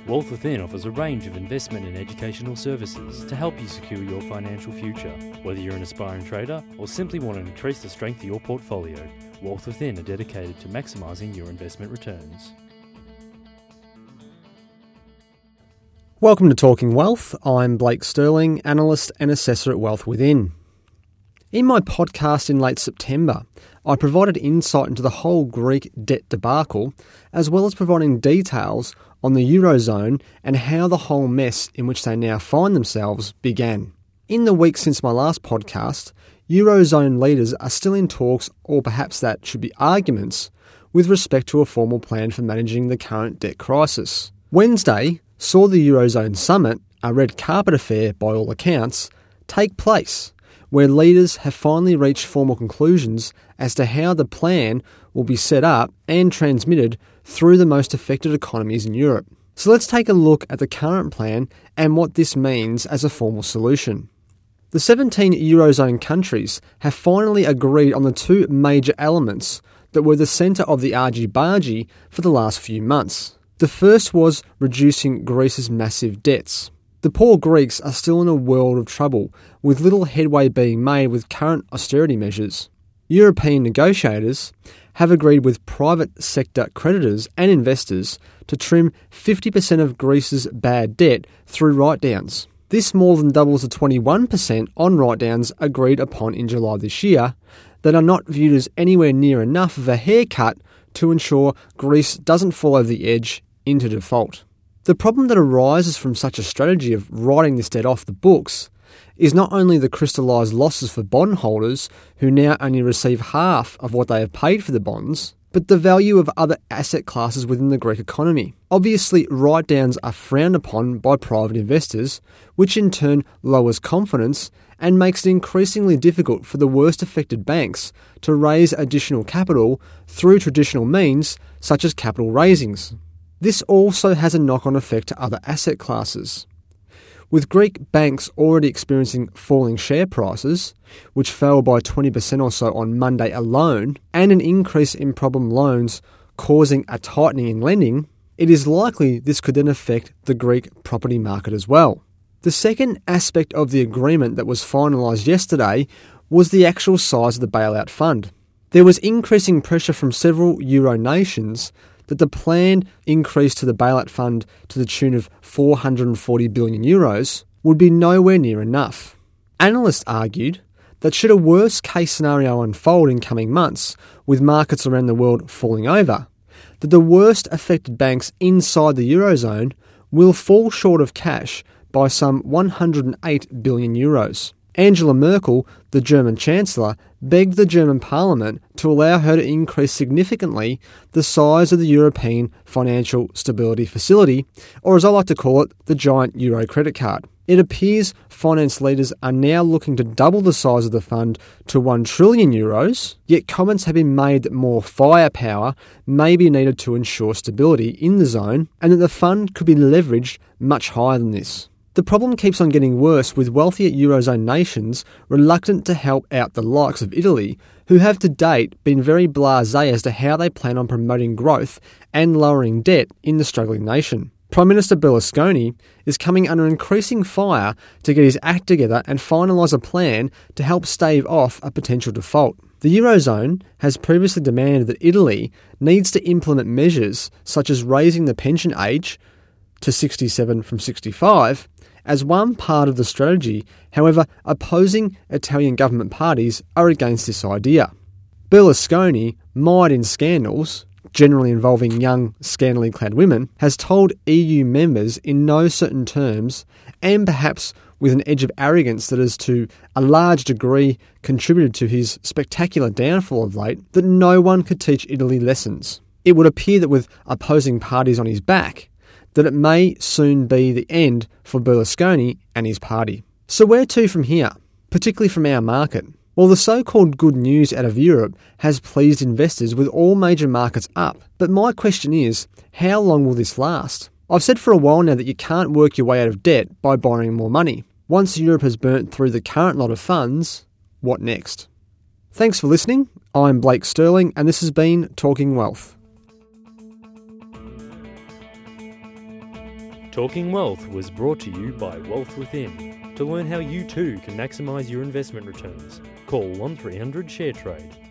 Wealth Within offers a range of investment and educational services to help you secure your financial future. Whether you're an aspiring trader or simply want to increase the strength of your portfolio, Wealth Within are dedicated to maximising your investment returns. Welcome to Talking Wealth. I'm Blake Sterling, analyst and assessor at Wealth Within. In my podcast in late September, I provided insight into the whole Greek debt debacle, as well as providing details on the Eurozone and how the whole mess in which they now find themselves began. In the week since my last podcast, Eurozone leaders are still in talks, or perhaps that should be arguments, with respect to a formal plan for managing the current debt crisis. Wednesday saw the Eurozone summit, a red carpet affair by all accounts, take place, where leaders have finally reached formal conclusions as to how the plan will be set up and transmitted through the most affected economies in Europe. So let's take a look at the current plan and what this means as a formal solution. The 17 Eurozone countries have finally agreed on the two major elements that were the centre of the argy-bargy for the last few months. The first was reducing Greece's massive debts. The poor Greeks are still in a world of trouble, with little headway being made with current austerity measures. European negotiators have agreed with private sector creditors and investors to trim 50% of Greece's bad debt through write-downs. This more than doubles the 21% on write-downs agreed upon in July this year that are not viewed as anywhere near enough of a haircut to ensure Greece doesn't fall over the edge into default. The problem that arises from such a strategy of writing this debt off the books is not only the crystallised losses for bondholders who now only receive half of what they have paid for the bonds, but the value of other asset classes within the Greek economy. Obviously, write-downs are frowned upon by private investors, which in turn lowers confidence and makes it increasingly difficult for the worst affected banks to raise additional capital through traditional means such as capital raisings. This also has a knock-on effect to other asset classes. With Greek banks already experiencing falling share prices, which fell by 20% or so on Monday alone, and an increase in problem loans causing a tightening in lending, it is likely this could then affect the Greek property market as well. The second aspect of the agreement that was finalised yesterday was the actual size of the bailout fund. There was increasing pressure from several Euro nations that the planned increase to the bailout fund to the tune of 440 billion euros would be nowhere near enough. Analysts argued that should a worst-case scenario unfold in coming months, with markets around the world falling over, that the worst affected banks inside the Eurozone will fall short of cash by some 108 billion euros. Angela Merkel, the German Chancellor, begged the German Parliament to allow her to increase significantly the size of the European Financial Stability Facility, or as I like to call it, the giant Euro credit card. It appears finance leaders are now looking to double the size of the fund to 1 trillion euros, yet comments have been made that more firepower may be needed to ensure stability in the zone, and that the fund could be leveraged much higher than this. The problem keeps on getting worse, with wealthier Eurozone nations reluctant to help out the likes of Italy, who have to date been very blasé as to how they plan on promoting growth and lowering debt in the struggling nation. Prime Minister Berlusconi is coming under increasing fire to get his act together and finalise a plan to help stave off a potential default. The Eurozone has previously demanded that Italy needs to implement measures such as raising the pension age to 67 from 65 as one part of the strategy. However, opposing Italian government parties are against this idea. Berlusconi, mired in scandals, generally involving young, scantily clad women, has told EU members in no certain terms, and perhaps with an edge of arrogance that has to a large degree contributed to his spectacular downfall of late, that no one could teach Italy lessons. It would appear that with opposing parties on his back, that it may soon be the end for Berlusconi and his party. So where to from here, particularly from our market? Well, the so-called good news out of Europe has pleased investors, with all major markets up. But my question is, how long will this last? I've said for a while now that you can't work your way out of debt by borrowing more money. Once Europe has burnt through the current lot of funds, what next? Thanks for listening. I'm Blake Sterling, and this has been Talking Wealth. Talking Wealth was brought to you by Wealth Within. To learn how you too can maximise your investment returns, call 1300 ShareTrade.